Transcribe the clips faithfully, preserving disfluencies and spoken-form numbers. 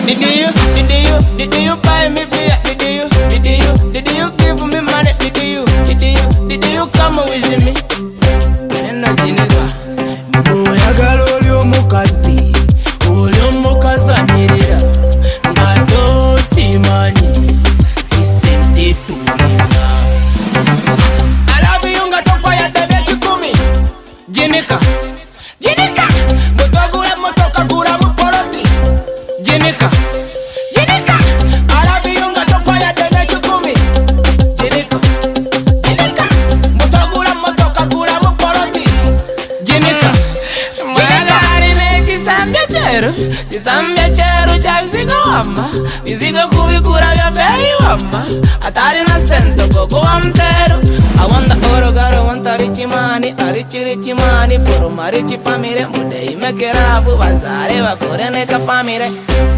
Did you, did you, did you buy me beer? Did you, did you, did you give me money? Did you, did you, did you come with me? Neno jineka Oyagala oli omukazi, oli omukazi anyirira nga tokimanyi isente tulina. I love you nga tokwayadde n'ekikumi. Jineka Jineka Mutwagula motoka gula mupoloti. Jineka Jineka I love you nga tokwayadde n'ekikumi. Jineka Jineka Mutwagula motoka gula mupoloti. Jineka Mwagala n'ekisambya kyeru, kisambya kyeru kya bizigo wamma, bizigo kubigura bya beeyi wamma, atalina sente gogowa mteru. I want the oro girl, I want a rich money, a rich rich money from a rich family. Mude imekera abu bazare wakore neka family.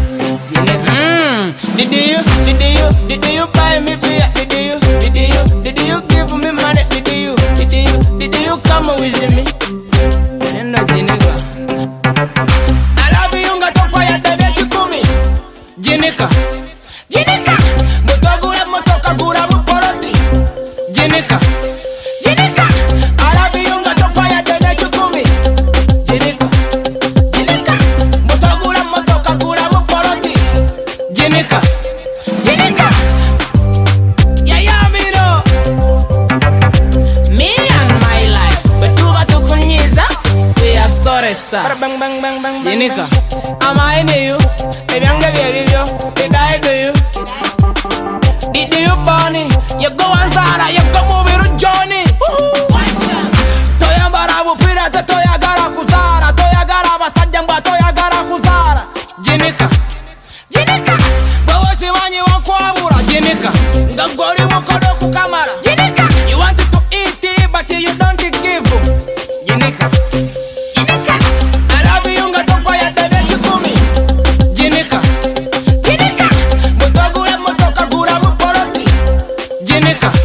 Mmm, did you, did you, did you buy me beer? Did you, did you, did you give me money? Did you, did you, did you come with me? Neno jineka I love you nga tokwayadde n'ekikumi. Jineka Jineka Mutwagula motoka gula mupoloti. Jineka Jineka I love you nga tokwayadde n'ekikumi. Jineka Jineka Mutwagula motoka gula mupoloti. Jineka Jineka Yayamino Me and my life betuba tukunyiza we are sorry sir. Bang bang bang bang Jineka amaine you ebyange byebibyo did I do you? Did you bunny? You go and Zara, you go move Johnny. Toyambara bupira te toyagara kuzara, toyagara basajja mba toyagara kuzara. Jineka Jineka Bawo chimanyi wankwabura. Jineka ngagoli mukodo kukamara. Jineka You want to eat it but you don't give. Jineka Jineka I love you nga tokwayadde n'ekikumi. Jineka Jineka Mutwagula motoka gula mupoloti. Jineka